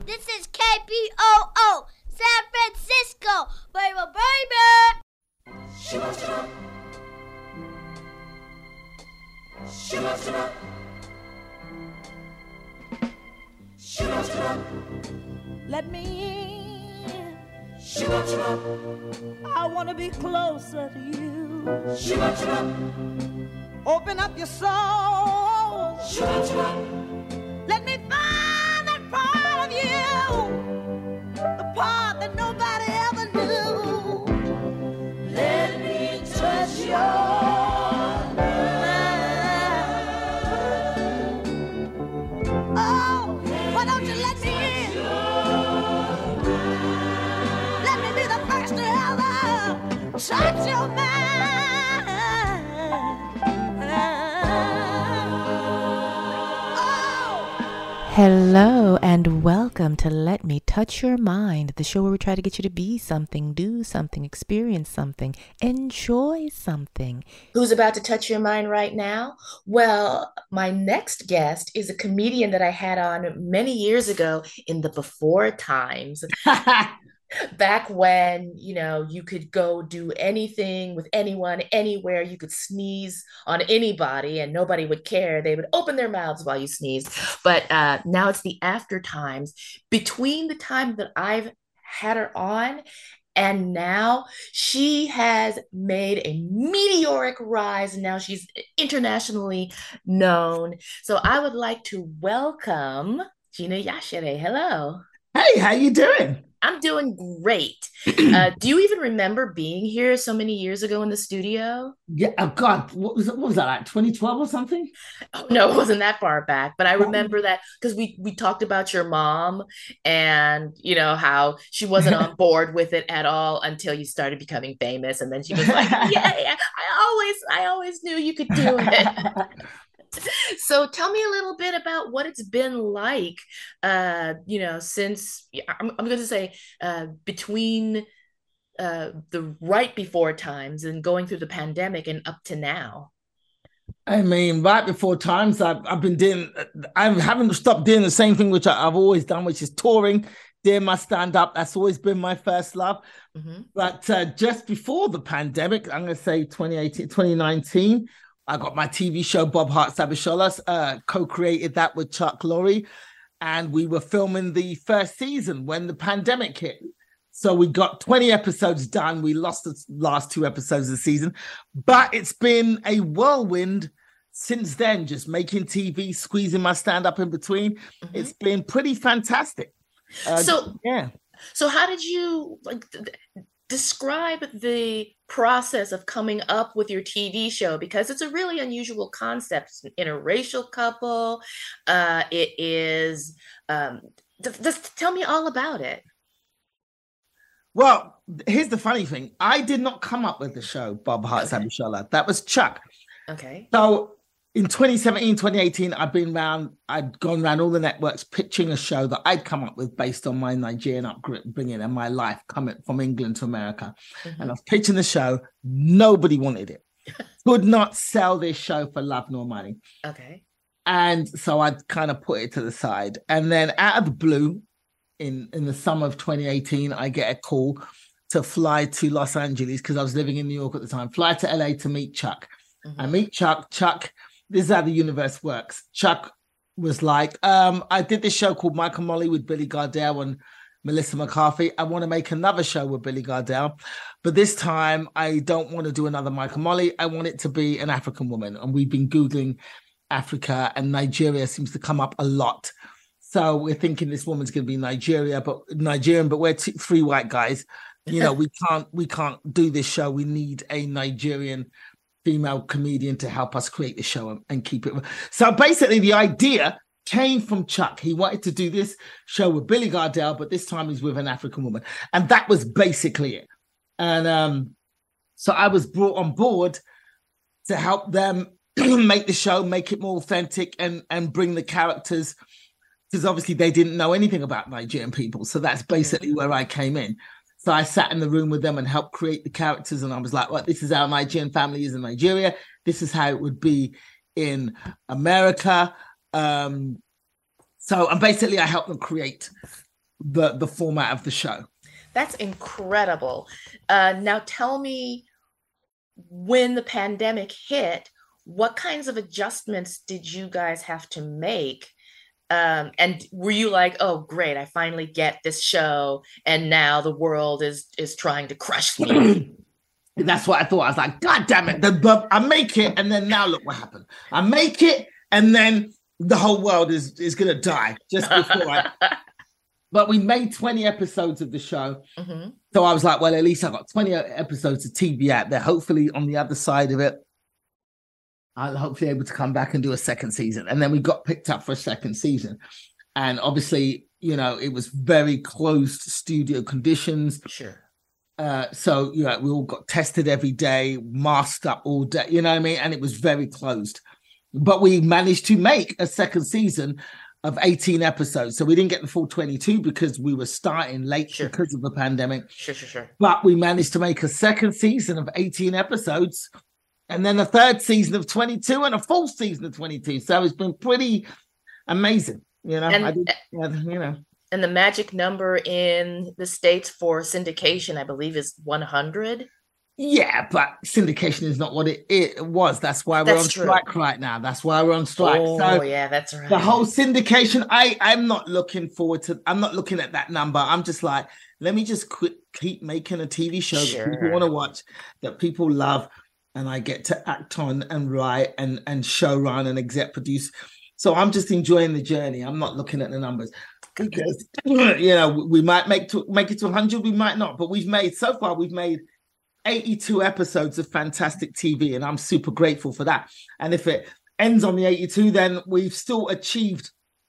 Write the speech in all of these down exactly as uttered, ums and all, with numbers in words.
This is K B O O, San Francisco. Baby, baby. Shiba, shiba. Shiba, shiba. Shiba, shiba. Let me in. Shiba, shiba. I want to be closer to you. Shiba, shiba. Open up your soul. Shiba, shiba. Let me find that part of you, the part that nobody ever knew. Let me touch your mind. Oh, why don't you let me in? Let me be the first to ever touch your mind. Hello and welcome to Let Me Touch Your Mind, the show where we try to get you to be something, do something, experience something, enjoy something. Who's about to touch your mind right now? Well, my next guest is a comedian that I had on many years ago in the before times. Back when, you know, you could go do anything with anyone, anywhere. You could sneeze on anybody and nobody would care. They would open their mouths while you sneezed. But uh, now it's the after times. Between the time that I've had her on and now, she has made a meteoric rise. And now she's internationally known. So I would like to welcome Gina Yashere. Hello. Hey, how you doing? I'm doing great. Uh, do you even remember being here so many years ago in the studio? Yeah, oh God, what was it, what was that, like twenty twelve or something? Oh, no, it wasn't that far back, but I remember that because we we talked about your mom and, you know, how she wasn't on board with it at all until you started becoming famous. And then she was like, yeah, yeah, I always, I always knew you could do it. So tell me a little bit about what it's been like, uh, you know, since I'm, I'm going to say uh, between uh, the right before times and going through the pandemic and up to now. I mean, right before times, I've, I've been doing, I haven't stopped doing the same thing, which I, I've always done, which is touring, doing my stand-up. That's always been my first love. Mm-hmm. But uh, just before the pandemic, I'm going to say twenty eighteen, twenty nineteen, I got my T V show, Bob Hearts Abisholas, uh, co-created that with Chuck Lorre. And we were filming the first season when the pandemic hit. So we got twenty episodes done. We lost the last two episodes of the season. But it's been a whirlwind since then, just making T V, squeezing my stand-up in between. Mm-hmm. It's been pretty fantastic. Uh, so, yeah. So how did you, like... Th- describe the process of coming up with your T V show, because it's a really unusual concept. It's an interracial couple. Uh, it is, um, just tell me all about it. Well, here's the funny thing. I did not come up with the show, Bob Hearts okay. Abishola. That was Chuck. Okay. So in twenty seventeen, twenty eighteen, I've been around, I'd gone around all the networks pitching a show that I'd come up with based on my Nigerian upbringing and my life coming from England to America. Mm-hmm. And I was pitching the show. Nobody wanted it. Could not sell this show for love nor money. Okay. And so I kind of put it to the side. And then out of the blue, in, in the summer of twenty eighteen, I get a call to fly to Los Angeles because I was living in New York at the time, fly to L A to meet Chuck. Mm-hmm. I meet Chuck. Chuck... This is how the universe works. Chuck was like, um, I did this show called Michael Molly with Billy Gardell and Melissa McCarthy. I want to make another show with Billy Gardell, but this time I don't want to do another Michael Molly. I want it to be an African woman. And we've been Googling Africa, and Nigeria seems to come up a lot. So we're thinking this woman's going to be Nigeria, but Nigerian, but we're two, three white guys. You know, we can't, we can't do this show. We need a Nigerian female comedian to help us create the show and, and keep it. So basically the idea came from Chuck. He wanted to do this show with Billy Gardell, but this time he's with an African woman. And that was basically it. And um, so I was brought on board to help them make the show, make it more authentic and, and bring the characters, because obviously they didn't know anything about Nigerian people. So that's basically where I came in. So I sat in the room with them and helped create the characters. And I was like, well, this is how Nigerian family is in Nigeria. This is how it would be in America. Um, so, and basically I helped them create the, the format of the show. That's incredible. Uh, now tell me, when the pandemic hit, what kinds of adjustments did you guys have to make? Um, and were you like, oh, great, I finally get this show, and now the world is is trying to crush me? That's what I thought. I was like, God damn it. The, the, I make it, and then now look what happened. I make it, and then the whole world is, is going to die just before I... But we made twenty episodes of the show. Mm-hmm. So I was like, well, at least I got twenty episodes of T V out there. Hopefully on the other side of it, I'll hopefully able to come back and do a second season. And then we got picked up for a second season. And obviously, you know, it was very closed studio conditions. Sure. Uh, so, you know, we all got tested every day, masked up all day, you know what I mean? And it was very closed. But we managed to make a second season of eighteen episodes. So we didn't get the full twenty-two because we were starting late sure. because of the pandemic. Sure, sure, sure. But we managed to make a second season of eighteen episodes, and then a third season of twenty-two, and a full season of twenty-two. So it's been pretty amazing, you know. And, I did, you know. And the magic number in the States for syndication, I believe, is one hundred. Yeah, but syndication is not what it, it was. That's why we're that's on true. strike right now. That's why we're on strike. Oh, so yeah, that's right. The whole syndication, I, I'm not looking forward to, I'm not looking at that number. I'm just like, let me just quit, keep making a T V show sure. that people want to watch, that people love, and I get to act on and write and, and show run and exec produce. So I'm just enjoying the journey. I'm not looking at the numbers. Because, you know, we might make to make it to one hundred, we might not, but we've made, so far we've made eighty-two episodes of fantastic T V, and I'm super grateful for that. And if it ends on the eighty-two, then we've still achieved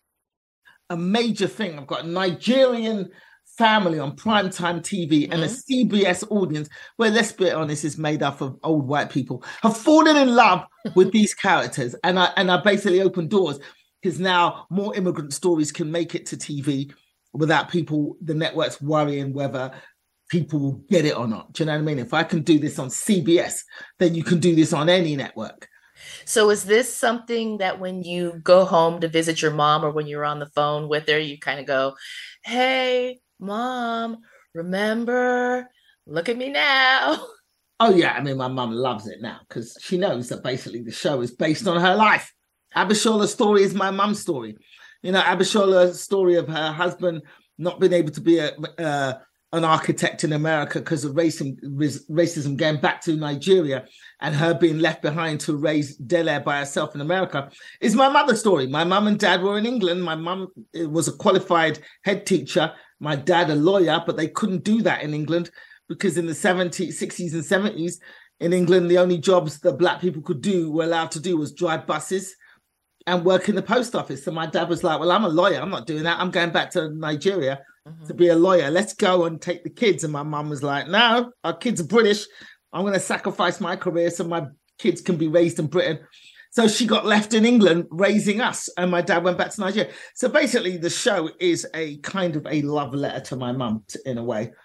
a major thing. I've got a Nigerian family on primetime T V mm-hmm. and a C B S audience where, let's be honest, is made up of old white people, have fallen in love with these characters. And I, and I basically opened doors because now more immigrant stories can make it to T V without people, the networks worrying whether people will get it or not. Do you know what I mean? If I can do this on C B S, then you can do this on any network. So is this something that when you go home to visit your mom, or when you're on the phone with her, you kind of go, hey, Mom, remember, look at me now? Oh, yeah. I mean, my mum loves it now because she knows that basically the show is based on her life. Abishola's story is my mum's story. You know, Abishola's story of her husband not being able to be a... Uh, an architect in America because of racism, racism going back to Nigeria, and her being left behind to raise Delaire by herself in America is my mother's story. My mum and dad were in England. My mum was a qualified head teacher. My dad a lawyer, but they couldn't do that in England because in the seventies, sixties and seventies in England, the only jobs that black people could do, were allowed to do, was drive buses and work in the post office. So my dad was like, well, I'm a lawyer. I'm not doing that. I'm going back to Nigeria mm-hmm. to be a lawyer. Let's go and take the kids. And my mum was like, no, our kids are British. I'm going to sacrifice my career so my kids can be raised in Britain. So she got left in England raising us, and my dad went back to Nigeria. So basically the show is a kind of a love letter to my mum in a way.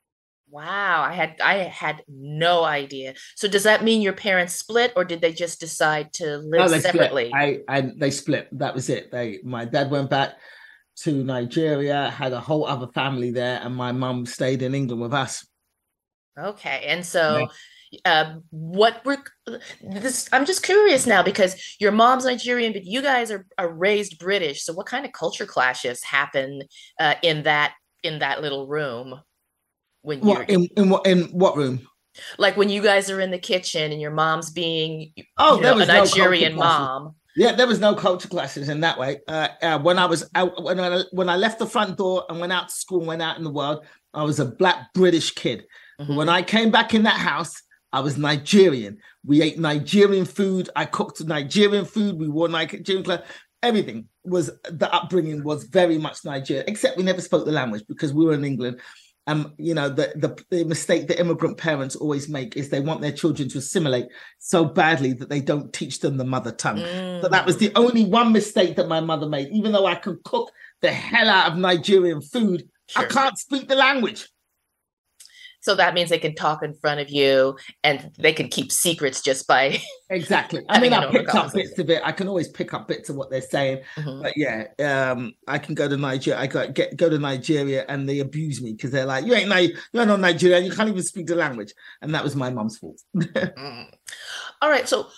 Wow, I had I had no idea. So does that mean your parents split, or did they just decide to live no, they separately? Split. I, I they split. That was it. They my dad went back to Nigeria, had a whole other family there, and my mum stayed in England with us. Okay, and so yeah. uh, what were this? I'm just curious now because your mom's Nigerian, but you guys are, are raised British. So what kind of culture clashes happen uh, in that in that little room? When you're what, in, in what in what room? Like when you guys are in the kitchen and your mom's being oh, you know, a Nigerian no mom. Yeah, there was no culture classes in that way. Uh, uh, when I was out, when I when I left the front door and went out to school, and went out in the world, I was a black British kid. Mm-hmm. But when I came back in that house, I was Nigerian. We ate Nigerian food. I cooked Nigerian food. We wore Nigerian clothes. Everything was the upbringing was very much Nigerian, except we never spoke the language because we were in England. Um, you know, the, the the mistake that immigrant parents always make is they want their children to assimilate so badly that they don't teach them the mother tongue. Mm. So that was the only one mistake that my mother made. Even though I can cook the hell out of Nigerian food, sure. I can't speak the language. So that means they can talk in front of you and they can keep secrets just by exactly. I mean, I picked up bits of it. I can always pick up bits of what they're saying. Mm-hmm. But yeah, um, I can go to Nigeria. I got get go to Nigeria and they abuse me because they're like, you ain't Ni- you're not Nigerian. You can't even speak the language. And that was my mom's fault. mm. All right. So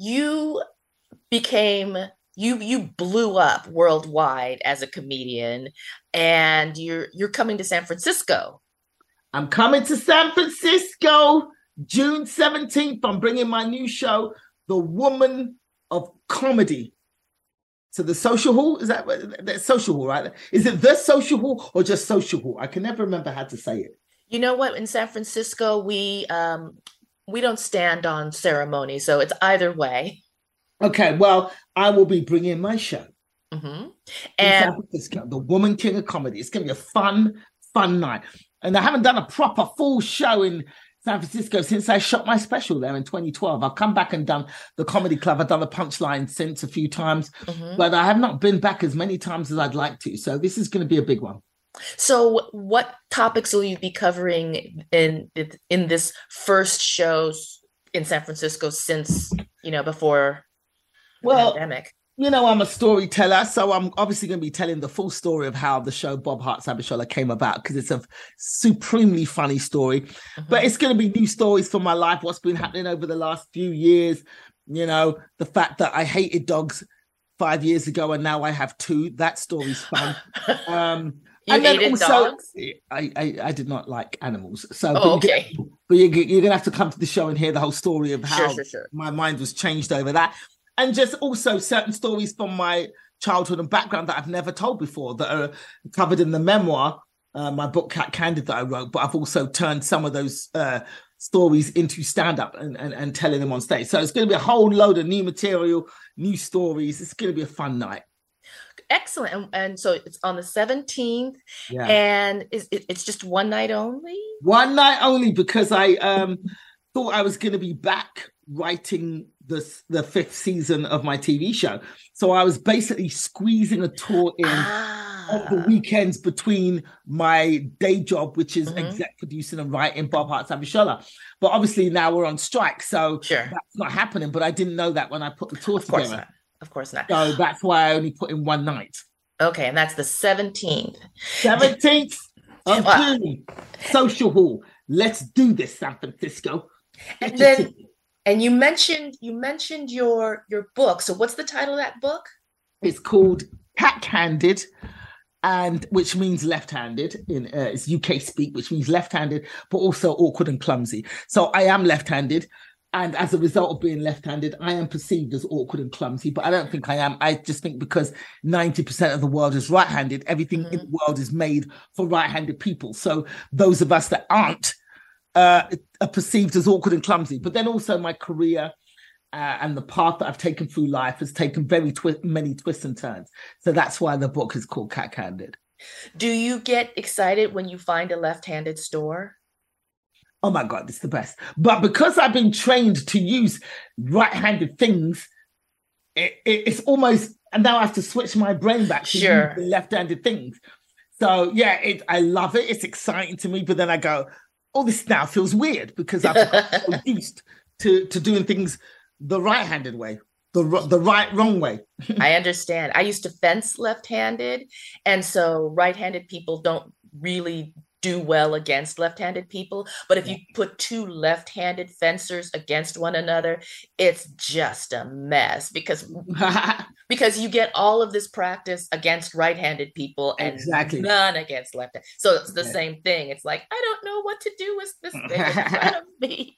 you became you you blew up worldwide as a comedian, and you're you're coming to San Francisco. I'm coming to San Francisco June seventeenth. I'm bringing my new show, The Woman of Comedy, to the Social Hall. Is that the Social Hall, right? Is it the Social Hall or just Social Hall? I can never remember how to say it. You know what? In San Francisco, we um, we don't stand on ceremony, so it's either way. Okay, well, I will be bringing my show. Mm-hmm. And San Francisco, The Woman King of Comedy. It's going to be a fun, fun night. And I haven't done a proper full show in San Francisco since I shot my special there in twenty twelve. I've come back and done the Comedy Club. I've done the Punchline since a few times, mm-hmm. but I have not been back as many times as I'd like to. So this is going to be a big one. So what topics will you be covering in in this first show in San Francisco since, you know, before the well, pandemic? You know, I'm a storyteller, so I'm obviously going to be telling the full story of how the show Bob Hearts Abishola came about, because it's a supremely funny story. Mm-hmm. But it's going to be new stories from my life, what's been happening over the last few years. You know, the fact that I hated dogs five years ago and now I have two. That story's fun. Um, you and hated then also, dogs? I, I I did not like animals. So, oh, but okay. You're, but you're, you're going to have to come to the show and hear the whole story of how sure, sure, sure. my mind was changed over that. And just also certain stories from my childhood and background that I've never told before that are covered in the memoir, uh, my book, Cat Candid, that I wrote. But I've also turned some of those uh, stories into stand-up and, and, and telling them on stage. So it's going to be a whole load of new material, new stories. It's going to be a fun night. Excellent. And, and so it's on the seventeenth, yeah. and is it, it's just one night only? One night only, because I um, thought I was going to be back writing the, the fifth season of my T V show. So I was basically squeezing a tour in ah. on the weekends between my day job, which is mm-hmm. exec producing and writing Bob Hearts Abishola. But obviously now we're on strike, so sure. that's not happening. But I didn't know that when I put the tour of together. Course not. Of course not. So that's why I only put in one night. Okay, and that's the seventeenth. seventeenth of wow. June, Social Hall. Let's do this, San Francisco. And then, and you mentioned you mentioned your your book. So what's the title of that book? It's called Cat Candid, and which means left-handed in uh, it's U K speak, which means left-handed, but also awkward and clumsy. So I am left-handed. And as a result of being left-handed, I am perceived as awkward and clumsy, but I don't think I am. I just think because ninety percent of the world is right-handed, everything mm-hmm. in the world is made for right-handed people. So those of us that aren't uh, are perceived as awkward and clumsy. But then also my career uh, and the path that I've taken through life has taken very twi- many twists and turns. So that's why the book is called Cat Candid. Do you get excited when you find a left-handed store? Oh my God, it's the best. But because I've been trained to use right-handed things, it, it, it's almost, and now I have to switch my brain back to sure. use the left-handed things. So yeah, it, I love it. It's exciting to me, but then I go, oh, this now feels weird because I've got so used to, to doing things the right-handed way, the, the right, wrong way. I understand. I used to fence left-handed, and so right-handed people don't really do well against left-handed people. But if you put two left-handed fencers against one another, it's just a mess because because you get all of this practice against right-handed people and exactly. none against left-handed. So it's the yeah. same thing. It's like, I don't know what to do with this thing in front of me.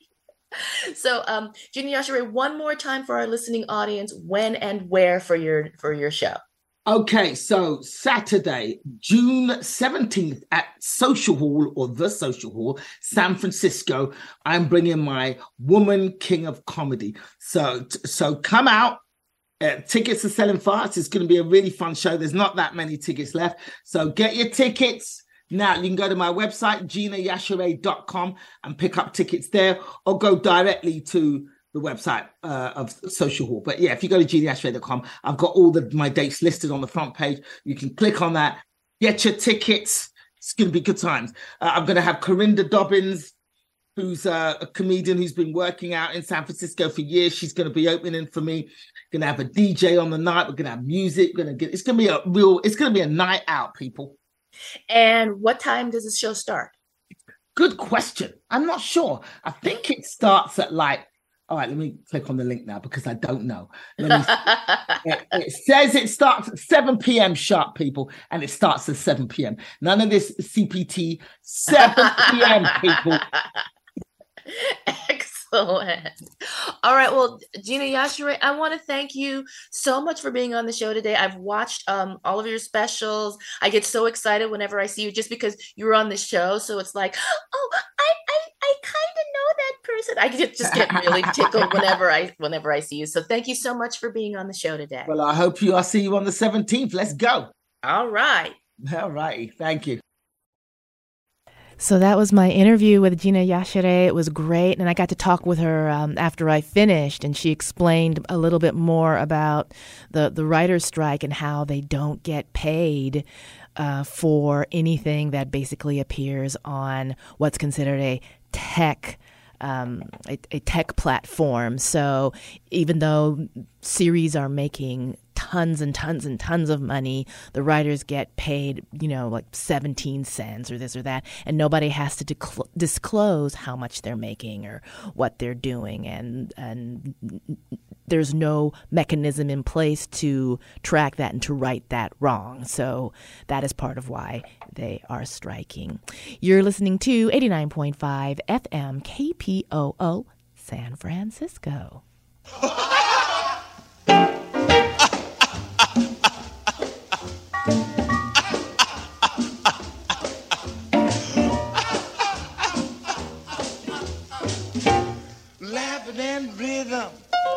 So um, Gina Yashere, one more time for our listening audience, when and where for your for your show? Okay, so Saturday, June seventeenth at Social Hall, or the Social Hall, San Francisco, I'm bringing my Woman King of Comedy. So, so come out. Uh, tickets are selling fast. It's going to be a really fun show. There's not that many tickets left. So get your tickets. Now, you can go to my website, gina yashere dot com, and pick up tickets there, or go directly to the website uh, of Social Hall. But yeah, if you go to gina yashere dot com, I've got all the my dates listed on the front page. You can click on that, get your tickets. It's going to be good times. Uh, I'm going to have Corinda Dobbins who's a, a comedian who's been working out in San Francisco for years. She's going to be opening for me. Going to have a D J on the night. We're going to have music. We're going to get. It's going to be a real. It's going to be a night out, people. And what time does the show start? Good question. I'm not sure. I think it starts at like. All right, let me click on the link now because I don't know. Let me it, it says it starts at seven p.m. sharp, people, and it starts at seven p.m. None of this C P T. seven p.m. people. Excellent. All right. Well, Gina Yashere, I want to thank you so much for being on the show today. I've watched um, all of your specials. I get so excited whenever I see you just because you're on the show. So it's like, oh, I I, I kind of know that person. I get, just get really tickled whenever I whenever I see you. So thank you so much for being on the show today. Well, I hope you. I'll see you on the seventeenth. Let's go. All right. All righty. Thank you. So that was my interview with Gina Yashere. It was great. And I got to talk with her um, after I finished, and she explained a little bit more about the, the writer's strike and how they don't get paid uh, for anything that basically appears on what's considered a tech Um, a, a tech platform. So even though series are making tons and tons and tons of money, the writers get paid, you know, like seventeen cents or this or that, and nobody has to decl- disclose how much they're making or what they're doing, and and there's no mechanism in place to track that and to right that wrong. So that is part of why they are striking. You're listening to eighty-nine point five F M K P O O San Francisco. Laughing and rhythm.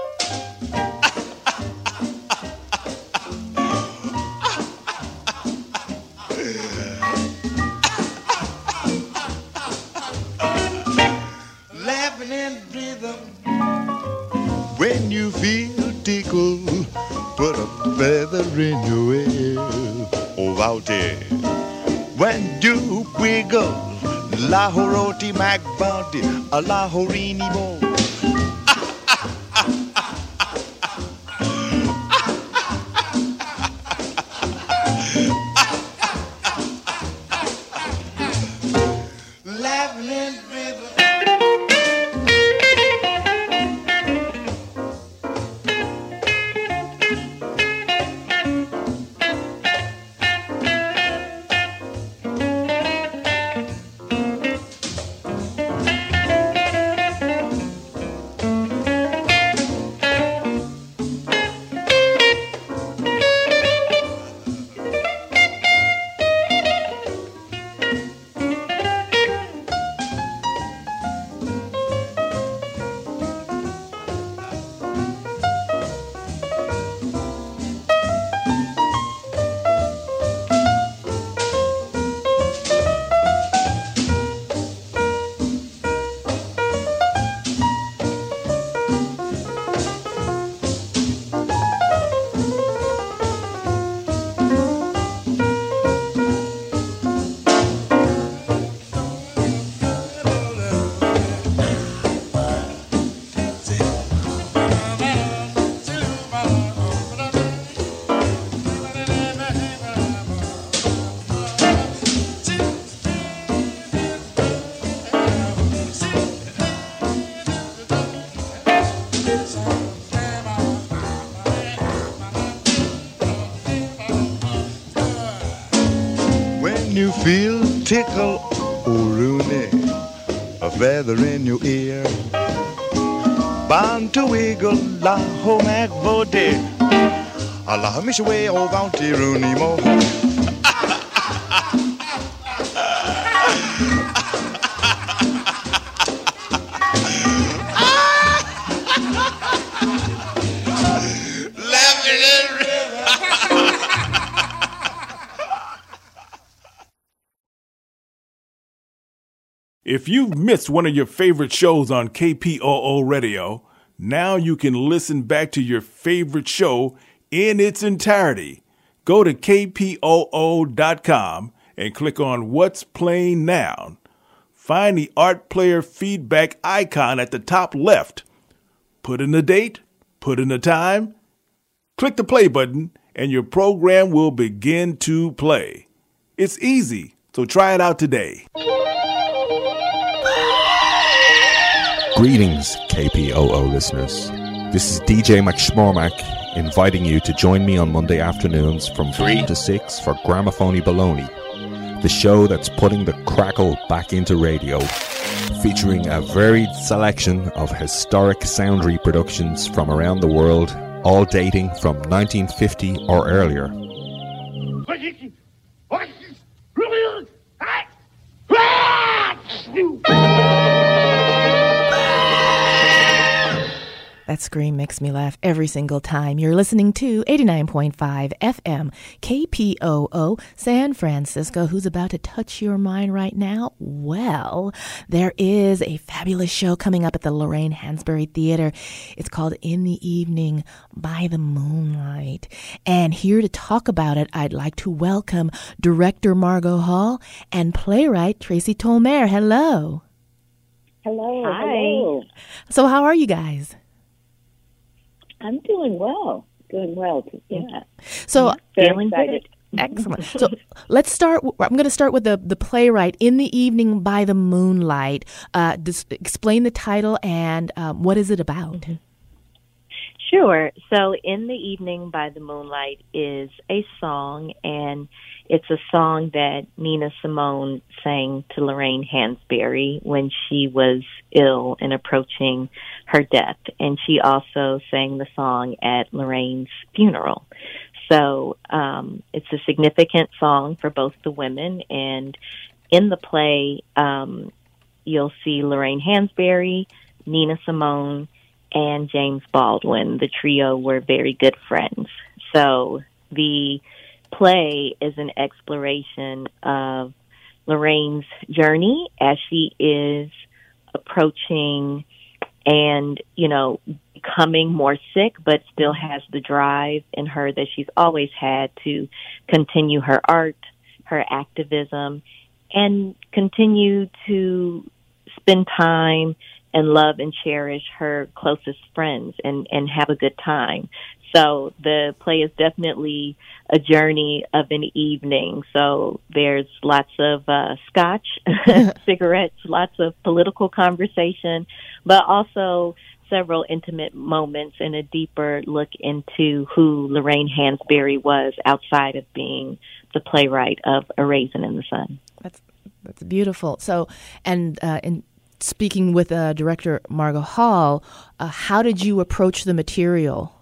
Laughing and rhythm. When you feel tickled, put a feather in your ear. Oh, out there. When you wiggle, Lahoroti Magbandi, a Lahorini Mo. Laughing and rhythm. You feel tickle, oh Rooney, a feather in your ear. Bound to wiggle, la ho mac body. Allah mish away, oh bounty Rooney mo. If you've missed one of your favorite shows on K P O O Radio, now you can listen back to your favorite show in its entirety. Go to K P O O dot com and click on What's Playing Now. find the Art Player feedback icon at the top left. Put in the date, put in the time, click the play button, and your program will begin to play. It's easy, so try it out today. Greetings, K P O O listeners. This is D J McSchmormack inviting you to join me on Monday afternoons from three to six for Gramophony Baloney, the show that's putting the crackle back into radio, featuring a varied selection of historic sound reproductions from around the world, all dating from nineteen fifty or earlier. That scream makes me laugh every single time. You're listening to eighty-nine point five F M K P O O San Francisco. Who's about to touch your mind right now? Well, there is a fabulous show coming up at the Lorraine Hansberry Theater. It's called In the Evening by the Moonlight. And here to talk about it, I'd like to welcome director Margot Hall and playwright Tracy Tolmere. Hello. Hello. Hi. Hello. So how are you guys? I'm doing well. Doing well. Yeah. So Very feeling excited. good. Excellent. So let's start. I'm going to start with the, the playwright, In the Evening by the Moonlight. Uh, just explain the title and um, what is it about? Mm-hmm. Sure. So In the Evening by the Moonlight is a song, and it's a song that Nina Simone sang to Lorraine Hansberry when she was ill and approaching her death. And she also sang the song at Lorraine's funeral. So um, it's a significant song for both the women. And in the play, um, you'll see Lorraine Hansberry, Nina Simone, and James Baldwin. The trio were very good friends. So the play is an exploration of Lorraine's journey as she is approaching and, you know, becoming more sick, but still has the drive in her that she's always had to continue her art, her activism, and continue to spend time and love and cherish her closest friends and, and have a good time. So the play is definitely a journey of an evening. So there's lots of uh, scotch, cigarettes, lots of political conversation, but also several intimate moments and a deeper look into who Lorraine Hansberry was outside of being the playwright of A Raisin in the Sun. That's that's beautiful. So, and uh, in speaking with uh, director Margot Hall, uh, how did you approach the material?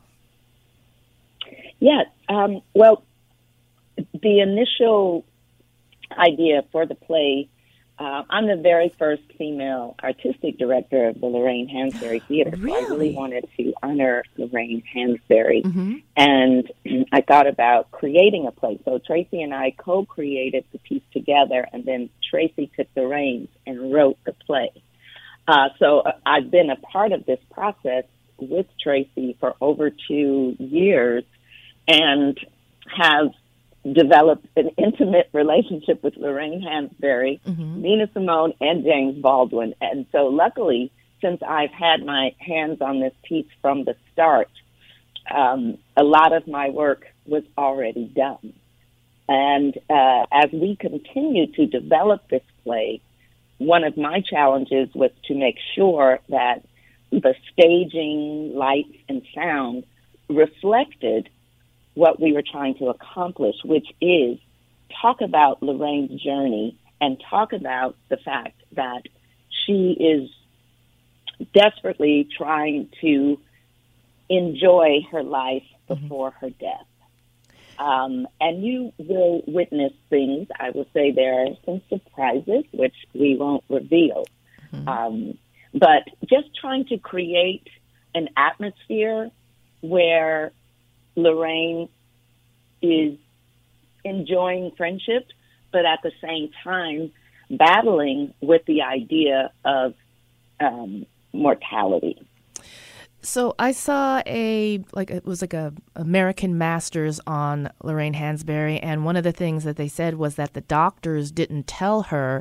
Yeah, um, well, the initial idea for the play, uh, I'm the very first female artistic director of the Lorraine Hansberry Theater. Really? So I really wanted to honor Lorraine Hansberry. Mm-hmm. And I thought about creating a play. So Tracy and I co-created the piece together, and then Tracy took the reins and wrote the play. Uh, so I've been a part of this process with Tracy for over two years and have developed an intimate relationship with Lorraine Hansberry, mm-hmm. Nina Simone, and James Baldwin. And so luckily, since I've had my hands on this piece from the start, um, a lot of my work was already done. And uh, as we continue to develop this play, one of my challenges was to make sure that the staging, lights, and sound reflected what we were trying to accomplish, which is talk about Lorraine's journey and talk about the fact that she is desperately trying to enjoy her life before mm-hmm. her death. Um, and you will witness things. I will say there are some surprises, which we won't reveal. Mm-hmm. Um, but just trying to create an atmosphere where Lorraine is enjoying friendship, but at the same time battling with the idea of um, mortality. So I saw a, like, it was like a American Masters on Lorraine Hansberry, and one of the things that they said was that the doctors didn't tell her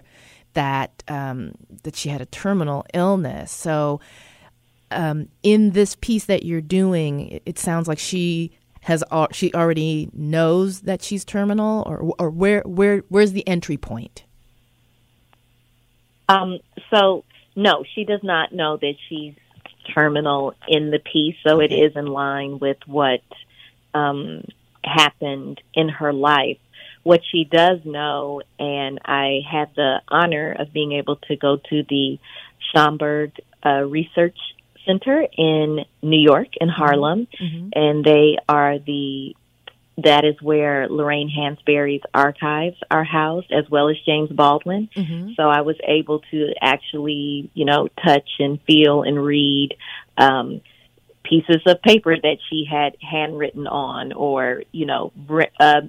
that um, that she had a terminal illness. So um, in this piece that you're doing, it, it sounds like she has she already knows that she's terminal, or or where where where's the entry point? Um, so no, she does not know that she's terminal in the piece. So it is in line with what um, happened in her life. What she does know, and I had the honor of being able to go to the Schomburg uh, Research Center in New York, in Harlem, mm-hmm. and they are the, that is where Lorraine Hansberry's archives are housed, as well as James Baldwin. Mm-hmm. So I was able to actually, you know, touch and feel and read um, pieces of paper that she had handwritten on, or, you know, uh,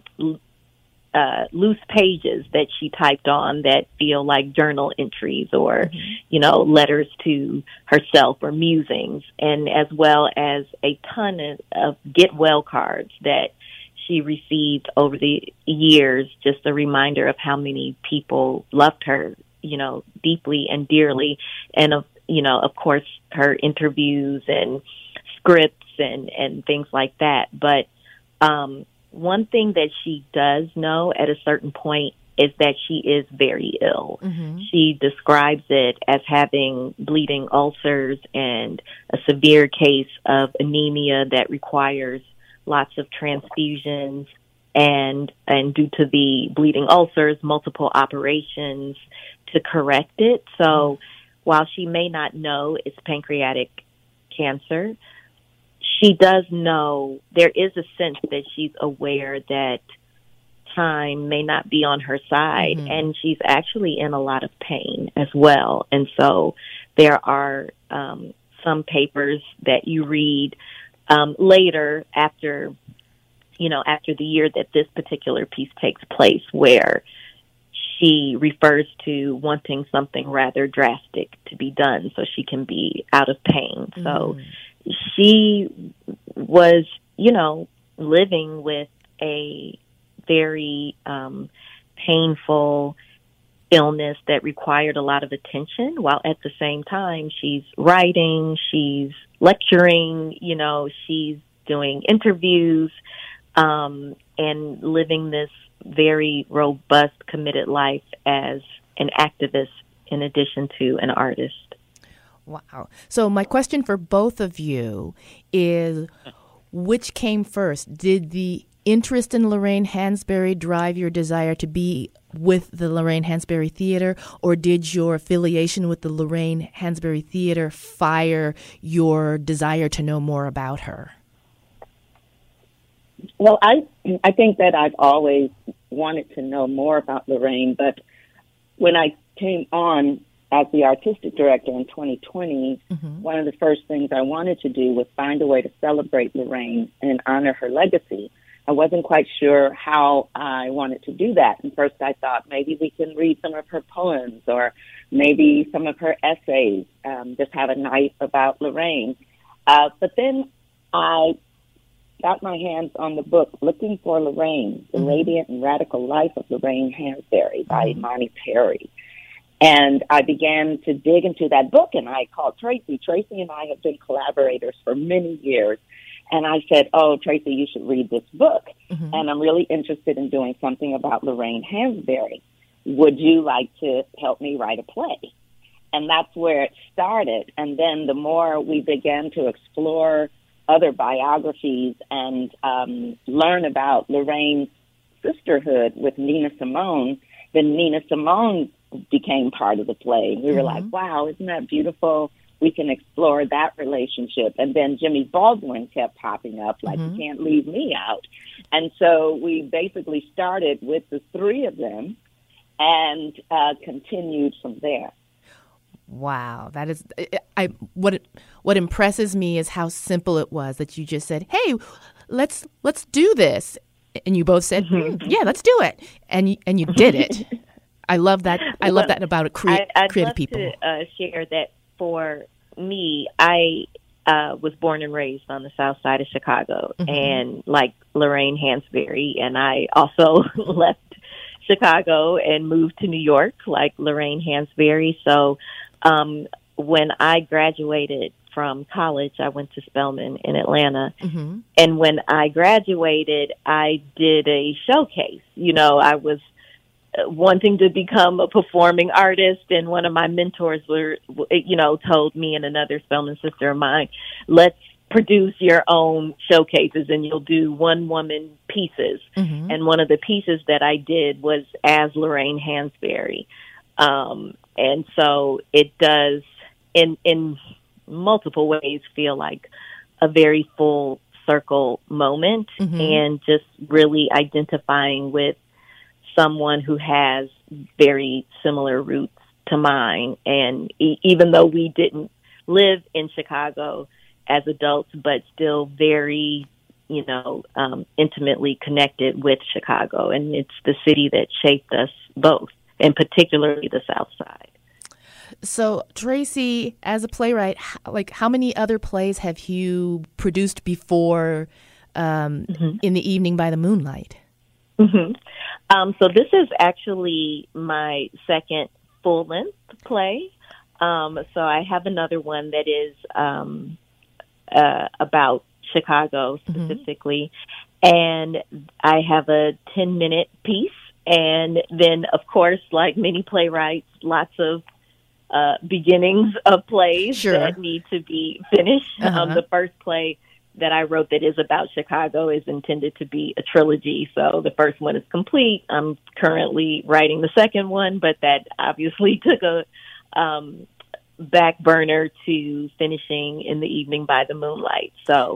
Uh, loose pages that she typed on that feel like journal entries, or, mm-hmm. you know, letters to herself or musings, and as well as a ton of, of get well cards that she received over the years, just a reminder of how many people loved her, you know, deeply and dearly. And, of, you know, of course, her interviews and scripts and, and things like that. But, um, one thing that she does know at a certain point is that she is very ill. Mm-hmm. She describes it as having bleeding ulcers and a severe case of anemia that requires lots of transfusions, and and due to the bleeding ulcers, multiple operations to correct it. So mm-hmm. while she may not know it's pancreatic cancer, she does know, there is a sense that she's aware that time may not be on her side, mm-hmm. and she's actually in a lot of pain as well. And so there are um, some papers that you read um, later after, you know, after the year that this particular piece takes place, where she refers to wanting something rather drastic to be done so she can be out of pain. Mm-hmm. So she was, you know, living with a very um, painful illness that required a lot of attention, while at the same time she's writing, she's lecturing, you know, she's doing interviews, um, and living this very robust, committed life as an activist in addition to an artist. Wow. So my question for both of you is, which came first? Did the interest in Lorraine Hansberry drive your desire to be with the Lorraine Hansberry Theater, or did your affiliation with the Lorraine Hansberry Theater fire your desire to know more about her? Well, I I think that I've always wanted to know more about Lorraine, but when I came on as the artistic director in twenty twenty, mm-hmm. one of the first things I wanted to do was find a way to celebrate Lorraine and honor her legacy. I wasn't quite sure how I wanted to do that. And first I thought maybe we can read some of her poems, or maybe some of her essays, um, just have a night about Lorraine. Uh, but then I got my hands on the book Looking for Lorraine, The mm-hmm. Radiant and Radical Life of Lorraine Hansberry by mm-hmm. Imani Perry. And I began to dig into that book, and I called Tracy. Tracy and I have been collaborators for many years. And I said, oh, Tracy, you should read this book. Mm-hmm. And I'm really interested in doing something about Lorraine Hansberry. Would you like to help me write a play? And that's where it started. And then the more we began to explore other biographies and um, learn about Lorraine's sisterhood with Nina Simone, then Nina Simone became part of the play. We were mm-hmm. like, wow, isn't that beautiful? We can explore that relationship. And then Jimmy Baldwin kept popping up, like, mm-hmm. you can't leave me out. And so we basically started with the three of them and uh, continued from there. Wow, that is, I what what impresses me is how simple it was that you just said, "Hey, let's let's do this," and you both said, mm-hmm. mm, "Yeah, let's do it," and you, and you did it. I love that. I love that about crea- I, I'd creative love people. To uh, share that for me, I uh, was born and raised on the south side of Chicago, mm-hmm. and like Lorraine Hansberry, and I also left Chicago and moved to New York, like Lorraine Hansberry. So um, when I graduated from college, I went to Spelman in Atlanta. Mm-hmm. And when I graduated, I did a showcase. You know, I was wanting to become a performing artist, and one of my mentors were, you know, told me and another Spelman sister of mine, let's produce your own showcases and you'll do one woman pieces. Mm-hmm. And one of the pieces that I did was as Lorraine Hansberry. Um, and so it does in, in multiple ways feel like a very full circle moment, mm-hmm. and just really identifying with someone who has very similar roots to mine. And e- even though we didn't live in Chicago as adults, but still very, you know, um, intimately connected with Chicago. And it's the city that shaped us both, and particularly the South Side. So, Tracy, as a playwright, like how many other plays have you produced before um, mm-hmm. In the Evening by the Moonlight? Mm-hmm. Um, so this is actually my second full-length play. Um, so I have another one that is um, uh, about Chicago specifically, mm-hmm. and I have a ten-minute piece. And then, of course, like many playwrights, lots of uh, beginnings of plays sure. that need to be finished. Uh-huh. Um, the first play that I wrote that is about Chicago is intended to be a trilogy. So the first one is complete. I'm currently writing the second one, but that obviously took a um, back burner to finishing In the Evening by the Moonlight. So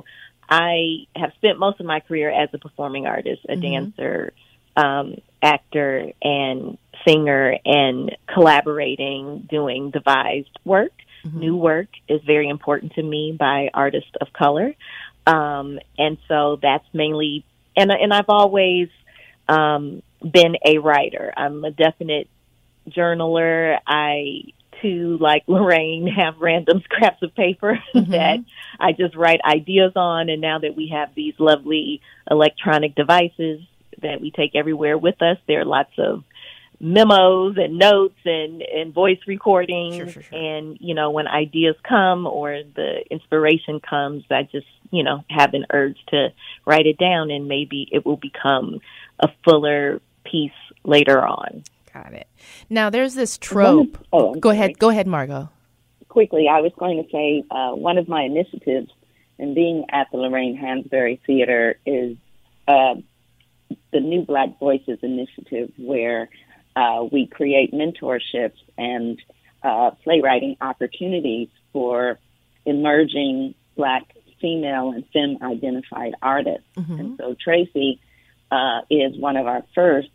I have spent most of my career as a performing artist, a mm-hmm. dancer, um, actor, and singer, and collaborating, doing devised work. Mm-hmm. New work is very important to me by artists of color. Um, and so that's mainly, and, and I've always um, been a writer. I'm a definite journaler. I, too, like Lorraine, have random scraps of paper mm-hmm. that I just write ideas on. And now that we have these lovely electronic devices that we take everywhere with us, there are lots of memos and notes and, and voice recordings. Sure, sure, sure. And, you know, when ideas come or the inspiration comes, I just, you know, have an urge to write it down, and maybe it will become a fuller piece later on. Got it. Now, there's this trope. Of, oh, go sorry. ahead. Go ahead, Margot. Quickly, I was going to say uh, one of my initiatives in being at the Lorraine Hansberry Theater is uh, the New Black Voices Initiative, where Uh, we create mentorships and uh, playwriting opportunities for emerging Black female and femme-identified artists. Mm-hmm. And so Tracy uh, is one of our first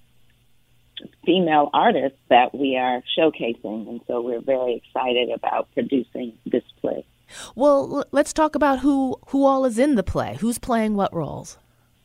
female artists that we are showcasing. And so we're very excited about producing this play. Well, let's talk about who, who all is in the play. Who's playing what roles?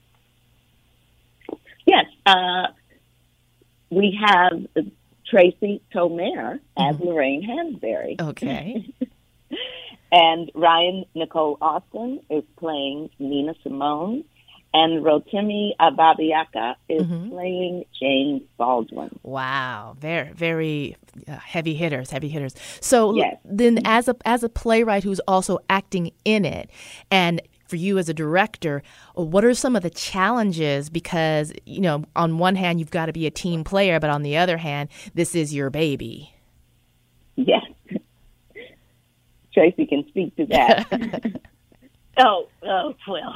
Yes, uh, we have Tracy Tomer as mm-hmm. Lorraine Hansberry. Okay. And Ryan Nicole Austin is playing Nina Simone. And Rotimi Ababiaka is mm-hmm. playing James Baldwin. Wow. Very, very uh, heavy hitters, heavy hitters. So yes. then as a as a playwright who's also acting in it, and for you as a director, what are some of the challenges? Because, you know, on one hand, you've got to be a team player, but on the other hand, this is your baby. Yes. Tracy can speak to that. oh, oh, well.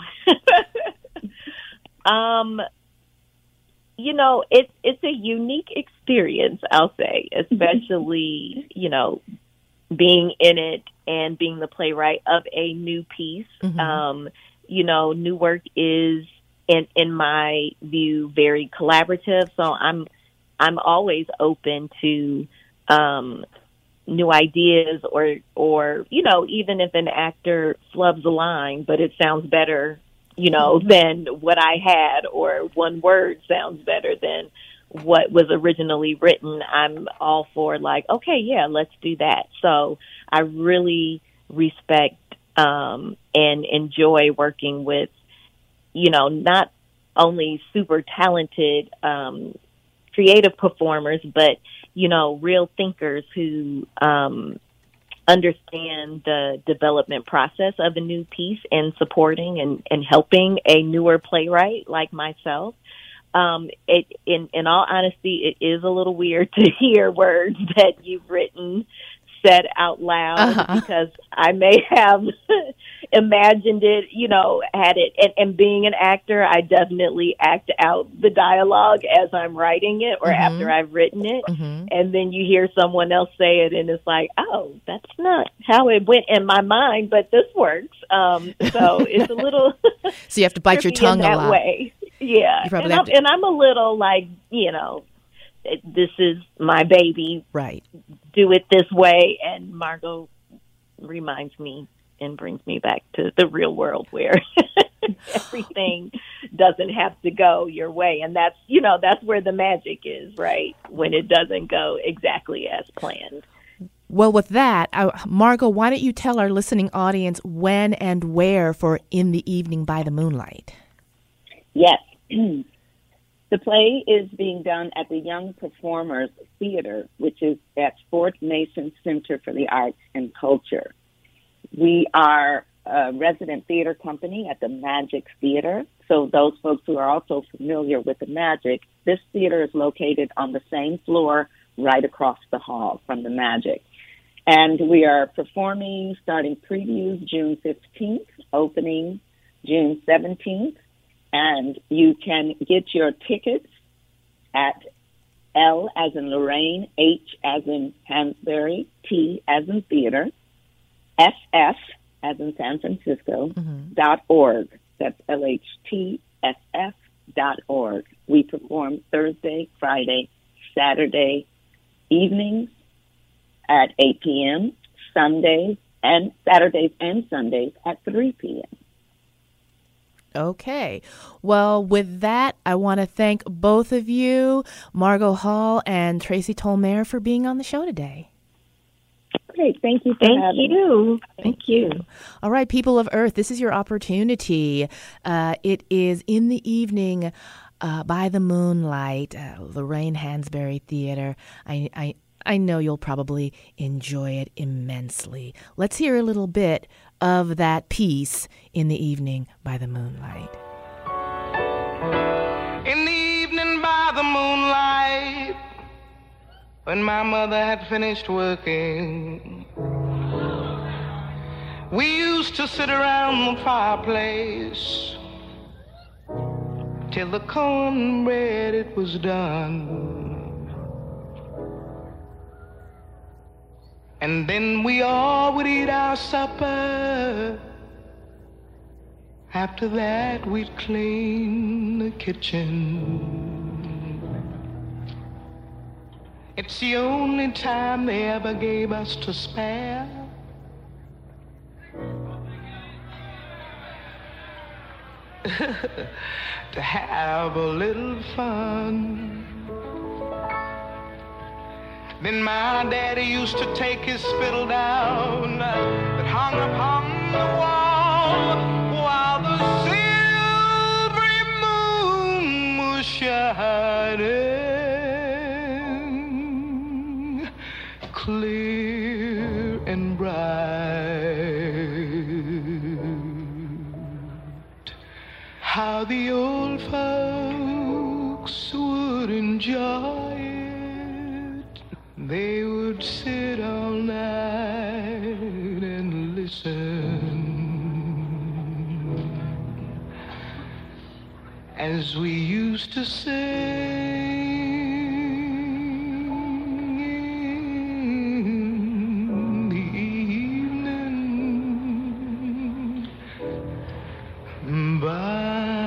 um, you know, it's, it's a unique experience, I'll say, especially, you know, being in it and being the playwright of a new piece. Mm-hmm. Um, you know, new work is, in in my view, very collaborative. So I'm I'm always open to um, new ideas, or or you know, even if an actor flubs a line, but it sounds better, you know, mm-hmm. than what I had, or one word sounds better than what was originally written, I'm all for, like, okay, yeah, let's do that. So I really respect um, and enjoy working with, you know, not only super talented um, creative performers, but, you know, real thinkers who um, understand the development process of a new piece and supporting and, and helping a newer playwright like myself. Um, it, in, in all honesty, it is a little weird to hear words that you've written said out loud uh-huh. because I may have imagined it, you know, had it. And, and being an actor, I definitely act out the dialogue as I'm writing it or mm-hmm. after I've written it. Mm-hmm. And then you hear someone else say it and it's like, oh, that's not how it went in my mind, but this works. Um, so it's a little... So you have to bite your tongue a lot. Way. Yeah. And I'm, to... and I'm a little like, you know, this is my baby. Right. Do it this way. And Margot reminds me and brings me back to the real world where everything doesn't have to go your way. And that's, you know, that's where the magic is, right? When it doesn't go exactly as planned. Well, with that, uh, Margot, why don't you tell our listening audience when and where for In the Evening by the Moonlight? Yes. The play is being done at the Young Performers Theater, which is at Fort Mason Center for the Arts and Culture. We are a resident theater company at the Magic Theater. So those folks who are also familiar with the Magic, this theater is located on the same floor right across the hall from the Magic. And we are performing, starting previews June fifteenth, opening June seventeenth. And you can get your tickets at L as in Lorraine, H as in Hansberry, T as in theater, F F as in San Francisco, mm-hmm. dot org. That's L H T F F dot org. We perform Thursday, Friday, Saturday evenings at eight p.m., Sundays and Saturdays and Sundays at three p.m. Okay. Well, with that, I want to thank both of you, Margot Hall and Tracy Tolmere, for being on the show today. Great. Thank you for Thank having you. me. Thank you. All right, people of Earth, this is your opportunity. Uh, it is In the Evening uh, by the Moonlight, uh, Lorraine Hansberry Theater. I, I, I know you'll probably enjoy it immensely. Let's hear a little bit of that piece, In the Evening by the Moonlight. In the evening by the moonlight, when my mother had finished working, we used to sit around the fireplace till the cornbread it was done. And then we all would eat our supper. After that, we'd clean the kitchen. It's the only time they ever gave us to spare. To have a little fun. Then my daddy used to take his fiddle down that hung upon the wall while the silvery moon was shining clear and bright. How the old folks would enjoy it. They would sit all night and listen as we used to sing in the evening by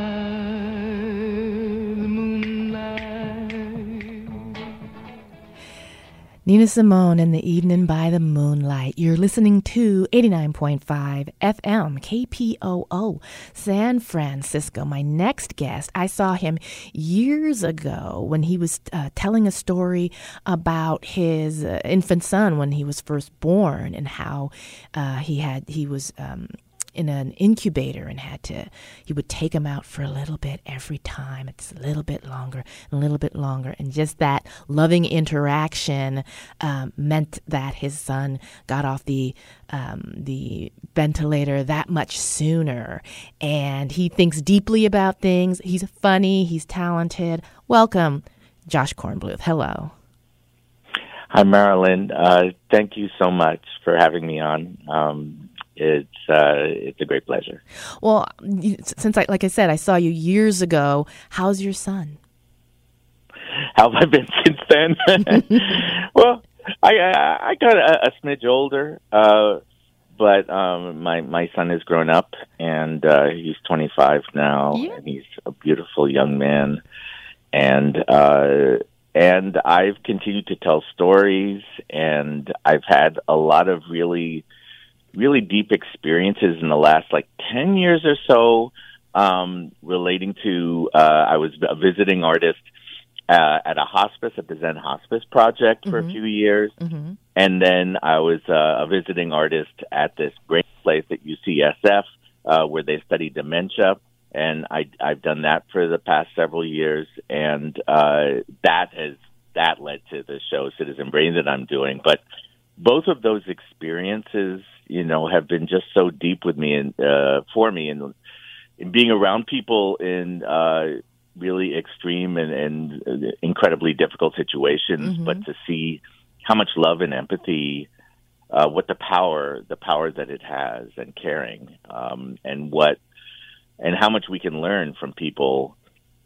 Nina Simone and the Evening by the Moonlight. You're listening to eighty-nine point five F M K P O O San Francisco. My next guest, I saw him years ago when he was uh, telling a story about his uh, infant son when he was first born and how uh, he had he was um, in an incubator and had to, he would take him out for a little bit every time. It's a little bit longer, a little bit longer. And just that loving interaction um, meant that his son got off the um, the ventilator that much sooner. And he thinks deeply about things. He's funny. He's talented. Welcome, Josh Kornbluth. Hello. Hi, Marilyn. Uh, thank you so much for having me on. Um, it's uh, it's a great pleasure. Well, since I, like I said, I saw you years ago. How's your son? How have I been since then? Well, I I, I got a, a smidge older, uh, but um, my my son has grown up, and uh, he's twenty-five now, yeah. and he's a beautiful young man, and. Uh, And I've continued to tell stories, and I've had a lot of really, really deep experiences in the last, like, ten years or so um, relating to, uh, I was a visiting artist uh, at a hospice, at the Zen Hospice Project for mm-hmm. a few years. Mm-hmm. And then I was uh, a visiting artist at this great place at U C S F uh, where they study dementia. And I, I've done that for the past several years, and uh, that has that led to the show Citizen Brain that I'm doing. But both of those experiences, you know, have been just so deep with me and uh, for me, and in being around people in uh, really extreme and, and incredibly difficult situations, mm-hmm. but to see how much love and empathy, uh, what the power, the power that it has, and caring, um, and what. And how much we can learn from people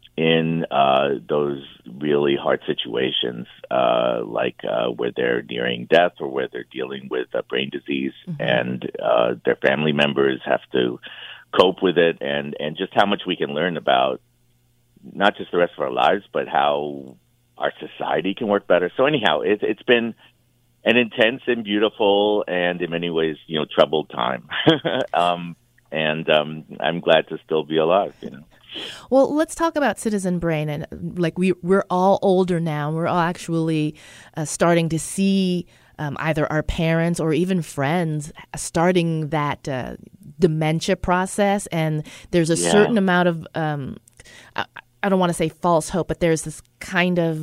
in uh, those really hard situations, uh, like uh, where they're nearing death or where they're dealing with a brain disease, mm-hmm. and uh, their family members have to cope with it, and, and just how much we can learn about not just the rest of our lives, but how our society can work better. So anyhow, it, it's been an intense and beautiful and in many ways, you know, troubled time. um, And um, I'm glad to still be alive, you know. Well, let's talk about Citizen Brain. And like we, we're all older now. We're all actually uh, starting to see um, either our parents or even friends starting that uh, dementia process. And there's a yeah. certain amount of, um, I, I don't want to say false hope, but there's this kind of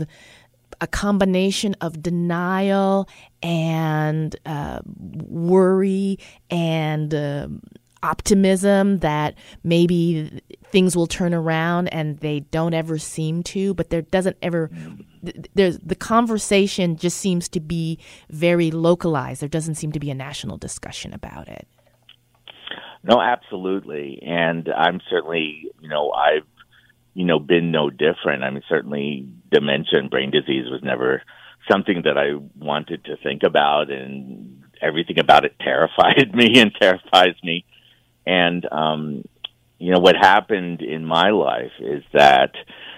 a combination of denial and uh, worry and uh, optimism that maybe things will turn around, and they don't ever seem to, but there doesn't ever, there's the conversation just seems to be very localized. There doesn't seem to be a national discussion about it. No, absolutely. And I'm certainly, you know, I've, you know, been no different. I mean, certainly dementia and brain disease was never something that I wanted to think about, and everything about it terrified me and terrifies me. And, um, you know, what happened in my life is that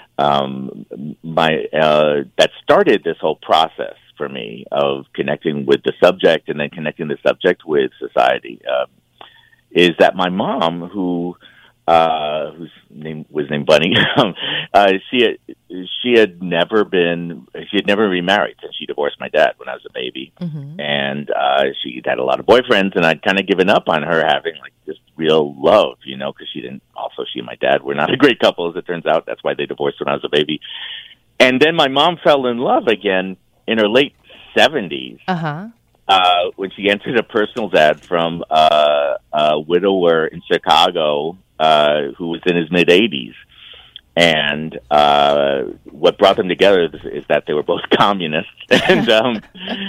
um, my uh, that started this whole process for me of connecting with the subject and then connecting the subject with society, uh, is that my mom, who uh, whose name was named Bunny, uh, she had, she had never been, she had never remarried since she divorced my dad when I was a baby. Mm-hmm. And uh, she'd had a lot of boyfriends, and I'd kind of given up on her having like this real love, you know, because she didn't, also she and my dad were not a great couple, as it turns out. That's why they divorced when I was a baby. And then my mom fell in love again in her late seventies. Uh-huh. Uh, when she entered a personals ad from uh, a widower in Chicago uh, who was in his mid-eighties. And uh, what brought them together is, is that they were both communists, and um,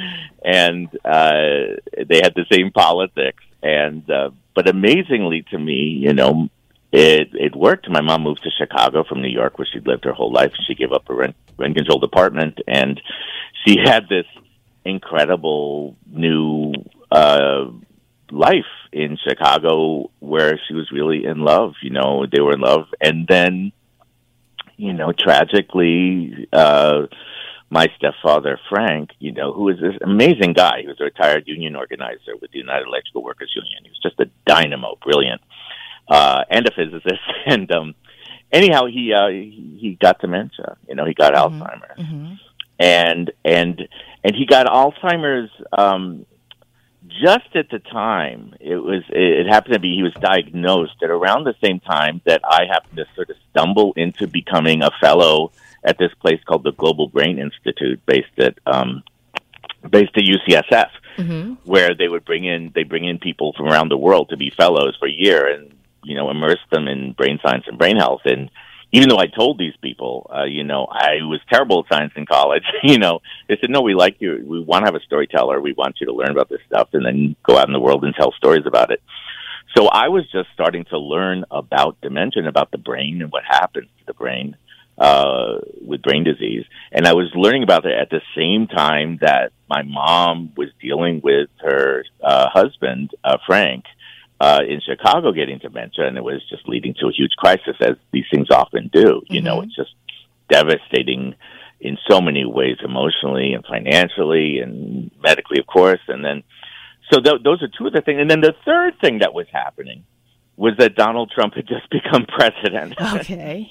and uh, they had the same politics. And uh, but amazingly to me, you know, it it worked. My mom moved to Chicago from New York, where she'd lived her whole life. She gave up a rent rent controlled apartment, and she had this incredible new uh, life in Chicago where she was really in love. You know, they were in love, and then, you know, tragically, uh, my stepfather, Frank, you know, who was this amazing guy. He was a retired union organizer with the United Electrical Workers Union. He was just a dynamo, brilliant, uh, and a physicist. And um, anyhow, he, uh, he he got dementia. You know, he got mm-hmm. Alzheimer's. Mm-hmm. And and and he got Alzheimer's um, just at the time, it was it happened to be he was diagnosed at around the same time that I happened to sort of stumble into becoming a fellow at this place called the Global Brain Institute, based at um, based at U C S F, mm-hmm. where they would bring in they bring in people from around the world to be fellows for a year and, you know, immerse them in brain science and brain health. And even though I told these people, uh, you know, I was terrible at science in college, you know, they said, no, we like you. We want to have a storyteller. We want you to learn about this stuff and then go out in the world and tell stories about it. So I was just starting to learn about dementia, about the brain and what happens to the brain uh, with brain disease. And I was learning about it at the same time that my mom was dealing with her uh, husband, uh, Frank, Uh, in Chicago getting dementia, and it was just leading to a huge crisis, as these things often do. You mm-hmm. know, it's just devastating in so many ways, emotionally and financially and medically, of course. And then, so th- those are two of the things. And then the third thing that was happening was that Donald Trump had just become president. Okay.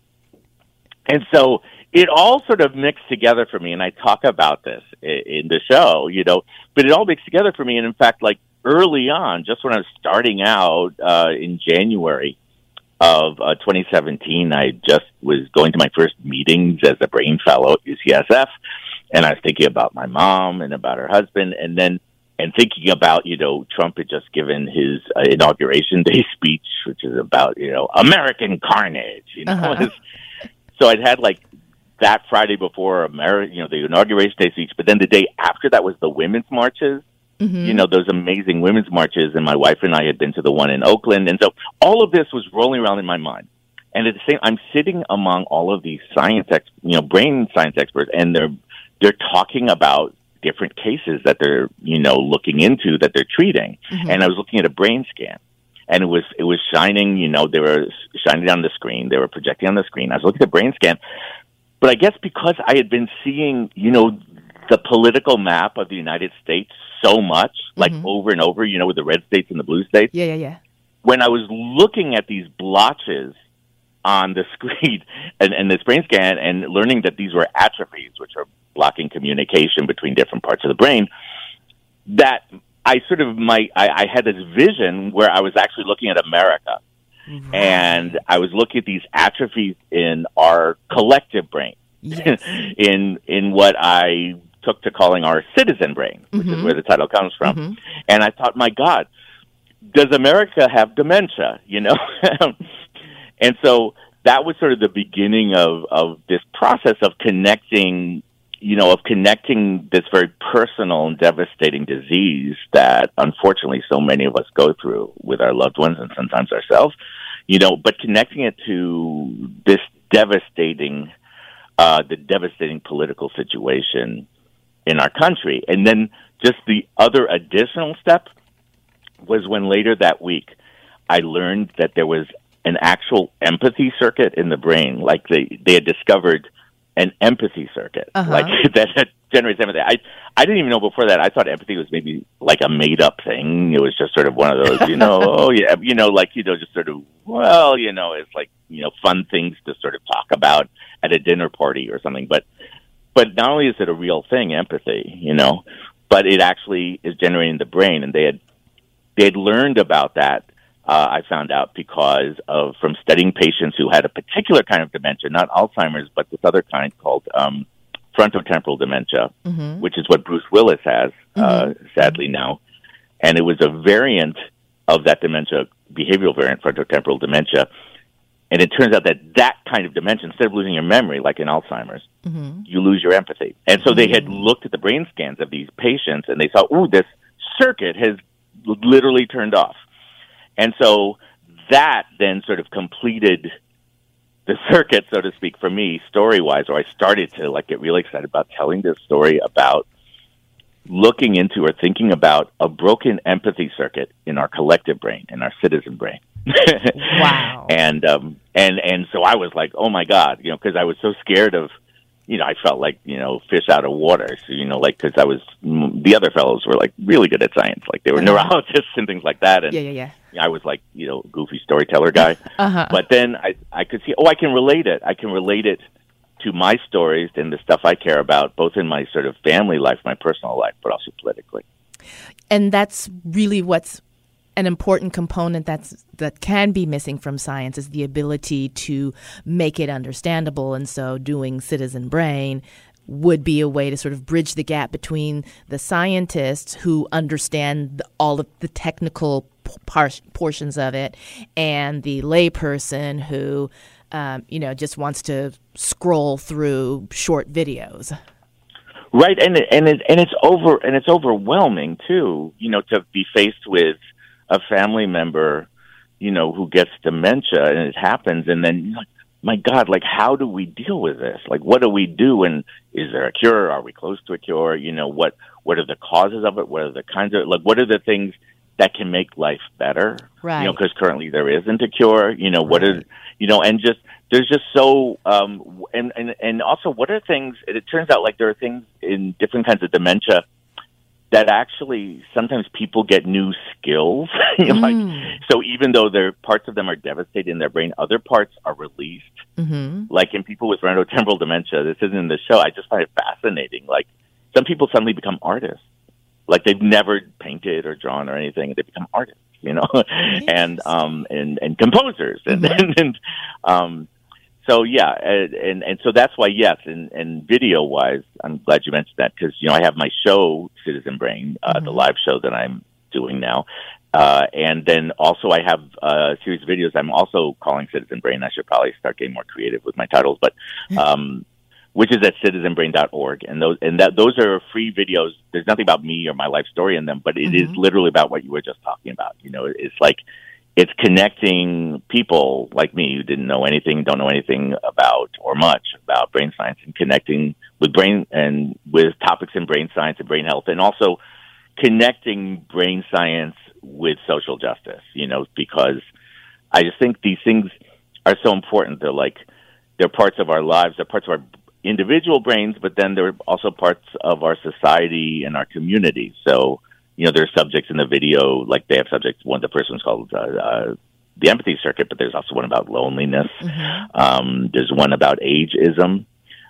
And so it all sort of mixed together for me, and I talk about this in, in the show, you know, but it all mixed together for me. And in fact, like, early on, just when I was starting out uh, in January of uh, twenty seventeen, I just was going to my first meetings as a brain fellow at U C S F, and I was thinking about my mom and about her husband, and then and thinking about, you know, Trump had just given his uh, inauguration day speech, which is about, you know, American carnage, you know. Uh-huh. So I'd had like that Friday before Ameri- you know, the inauguration day speech, but then the day after that was the women's marches. Mm-hmm. You know, those amazing women's marches, and my wife and I had been to the one in Oakland. And so all of this was rolling around in my mind. And at the same, I'm sitting among all of these science, ex, you know, brain science experts, and they're, they're talking about different cases that they're, you know, looking into, that they're treating. Mm-hmm. And I was looking at a brain scan, and it was, it was shining, you know, they were shining down the screen. They were projecting on the screen. I was looking at the brain scan. But I guess because I had been seeing, you know, the political map of the United States so much, like mm-hmm. over and over, you know, with the red states and the blue states. Yeah, yeah, yeah. When I was looking at these blotches on the screen and, and this brain scan and learning that these were atrophies, which are blocking communication between different parts of the brain, that I sort of, my, I, I had this vision where I was actually looking at America. Mm-hmm. And I was looking at these atrophies in our collective brain, yes. in in what I took to calling our citizen brain, which mm-hmm. is where the title comes from. Mm-hmm. And I thought, my God, does America have dementia, you know? And so that was sort of the beginning of, of this process of connecting, you know, of connecting this very personal and devastating disease that unfortunately so many of us go through with our loved ones and sometimes ourselves, you know, but connecting it to this devastating, uh, the devastating political situation in our country. And then just the other additional step was when later that week I learned that there was an actual empathy circuit in the brain. Like they, they had discovered an empathy circuit, uh-huh. like that generates empathy. I, I didn't even know before that. I thought empathy was maybe like a made up thing. It was just sort of one of those, you know, oh yeah, you know, like, you know, just sort of, well, you know, it's like, you know, fun things to sort of talk about at a dinner party or something. But But not only is it a real thing, empathy, you know, but it actually is generated in the brain. And they had they had learned about that, uh, I found out, because of from studying patients who had a particular kind of dementia, not Alzheimer's, but this other kind called um, frontotemporal dementia, mm-hmm. which is what Bruce Willis has, mm-hmm. uh, sadly now. And it was a variant of that dementia, behavioral variant, frontotemporal dementia. And it turns out that that kind of dementia, instead of losing your memory, like in Alzheimer's, mm-hmm. you lose your empathy. And so mm-hmm. they had looked at the brain scans of these patients, and they saw, ooh, this circuit has literally turned off. And so that then sort of completed the circuit, so to speak, for me, story-wise, or I started to like get really excited about telling this story about looking into or thinking about a broken empathy circuit in our collective brain, in our citizen brain. Wow. And, um, and, and so I was like, oh my God, you know, cause I was so scared of, you know, I felt like, you know, fish out of water. So, you know, like, cause I was, the other fellows were like really good at science. Like they were uh-huh. neurologists and things like that. And yeah, yeah, yeah. I was like, you know, goofy storyteller guy. Uh-huh. But then I, I could see, oh, I can relate it. I can relate it to my stories and the stuff I care about, both in my sort of family life, my personal life, but also politically. And that's really what's an important component that's that can be missing from science is the ability to make it understandable. And so doing Citizen Brain would be a way to sort of bridge the gap between the scientists who understand all of the technical par- portions of it and the layperson who, um, you know, just wants to scroll through short videos. Right, and it, and it, and it's over and it's overwhelming too. You know, to be faced with a family member, you know, who gets dementia and it happens, and then you're like, my God, like, how do we deal with this? Like, what do we do? And is there a cure? Are we close to a cure? You know, what what are the causes of it? What are the kinds of like what are the things that can make life better? Right. You know, because currently there isn't a cure. You know, what is you know, and just there's just so um and and and also what are things? It turns out like there are things in different kinds of dementia that actually sometimes people get new skills. you know, Mm. like, so even though there parts of them are devastated in their brain, other parts are released. Mm-hmm. Like in people with frontotemporal dementia, this isn't in the show. I just find it fascinating. Like some people suddenly become artists. Like they've never painted or drawn or anything. They become artists, you know, and um and and composers and Mm-hmm. and, and um. So yeah, and, and and so that's why yes, and, and video wise, I'm glad you mentioned that because you know I have my show Citizen Brain, uh, Mm-hmm. the live show that I'm doing now, uh, and then also I have a series of videos I'm also calling Citizen Brain. I should probably start getting more creative with my titles, but um, which is at citizen brain dot org, and those and that those are free videos. There's nothing about me or my life story in them, but it Mm-hmm. is literally about what you were just talking about. You know, it's like. It's connecting people like me who didn't know anything, don't know anything about or much about brain science, and connecting with brain and with topics in brain science and brain health, and also connecting brain science with social justice, you know, because I just think these things are so important. They're like, they're parts of our lives, they're parts of our individual brains, but then they're also parts of our society and our community. So, you know, there's subjects in the video, like they have subjects, one of the person's called uh, uh, the empathy circuit, but there's also one about loneliness. Mm-hmm. Um, there's one about ageism,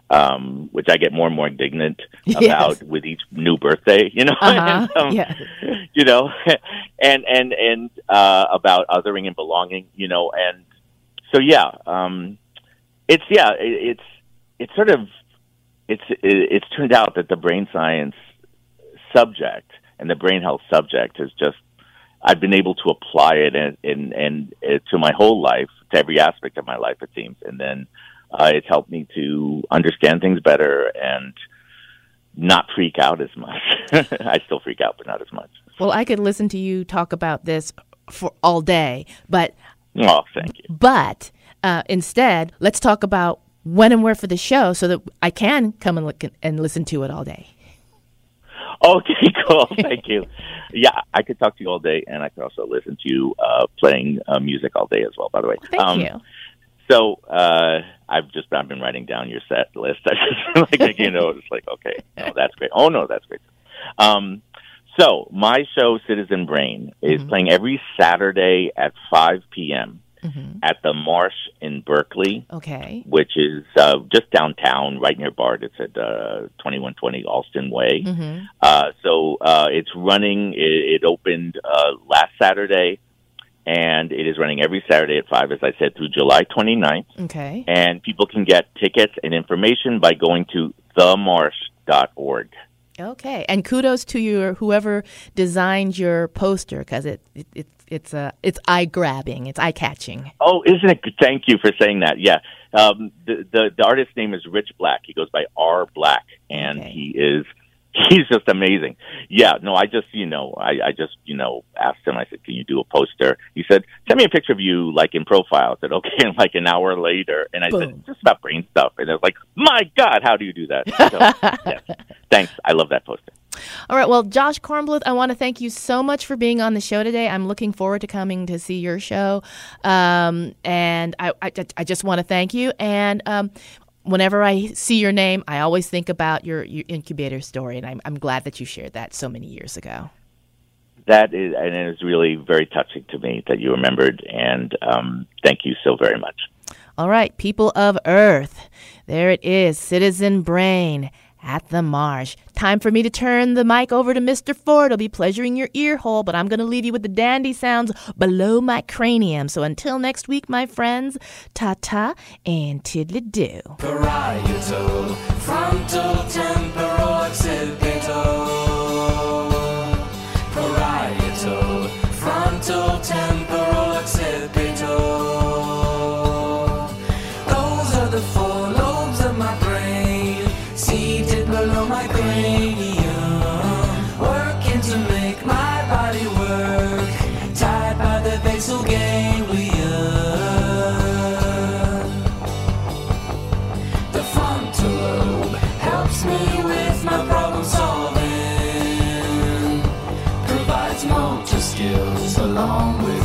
um, which I get more and more indignant Yes. about with each new birthday, you know, Uh-huh. and, um, Yeah. you know, and, and, and uh, about othering and belonging, you know, and so, yeah, um, it's, yeah, it, it's, it's sort of, it's, it, it's turned out that the brain science subject and the brain health subject is just, I've been able to apply it and, and, and uh, to my whole life, to every aspect of my life, it seems. And then uh, it's helped me to understand things better and not freak out as much. I still freak out, but not as much. Well, I could listen to you talk about this for all day, but Oh, thank you. but uh, instead, let's talk about when and where for the show so that I can come and look and listen to it all day. Okay, cool. Thank you. Yeah, I could talk to you all day, and I could also listen to you uh, playing uh, music all day as well, by the way. Thank um, you. So uh, I've just I've been writing down your set list. I just like you know, it's like okay, no, that's great. Oh no, that's great. Um, so my show Citizen Brain is Mm-hmm. playing every Saturday at five p.m. Mm-hmm. at the Marsh in Berkeley, Okay. which is uh, just downtown, right near Bard. It's at uh, twenty-one twenty Alston Way. Mm-hmm. Uh, so uh, it's running. It, it opened uh, last Saturday, and it is running every Saturday at five, as I said, through July twenty-ninth. Okay. And people can get tickets and information by going to the marsh dot org. Okay. And kudos to your whoever designed your poster because it, it, it it's uh, it's eye grabbing, it's eye catching. Oh, isn't it? Thank you for saying that. Yeah. Um, the, the the artist's name is Rich Black. He goes by R Black, and Okay. he is he's just amazing. Yeah. No, I just you know I, I just you know asked him. I said, "Can you do a poster?" He said, "Send me a picture of you like in profile." I said, "Okay." And like an hour later, and I Boom. said, "Just about brain stuff." And I was like, "My God, how do you do that?" So, yeah. Thanks. I love that poster. All right. Well, Josh Kornbluth, I want to thank you so much for being on the show today. I'm looking forward to coming to see your show. Um, and I, I, I just want to thank you. And um, whenever I see your name, I always think about your, your incubator story. And I'm, I'm glad that you shared that so many years ago. That is, and it is really very touching to me that you remembered. And um, thank you so very much. All right. People of Earth. There it is. Citizen Brain. at the Marsh. Time for me to turn the mic over to Mister Ford. He'll be pleasuring your ear hole, but I'm going to leave you with the dandy sounds below my cranium. So until next week, my friends, ta-ta and tiddly-do. Parietal, frontal, temporal, occipital. Parietal, frontal, temporal, occipital. Those are the four lobes of my brain, seated below my cranium, working to make my body work, tied by the basal ganglia. The frontal lobe helps me with my problem solving, provides motor skills along with